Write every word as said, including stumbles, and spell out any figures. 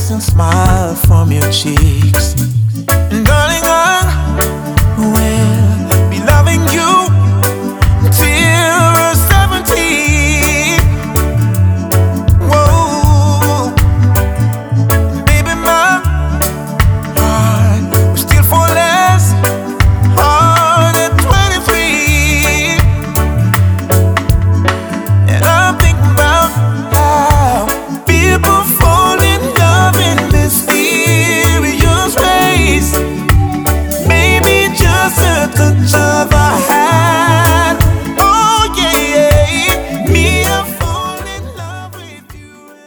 constant smile from your cheeks. And darling, I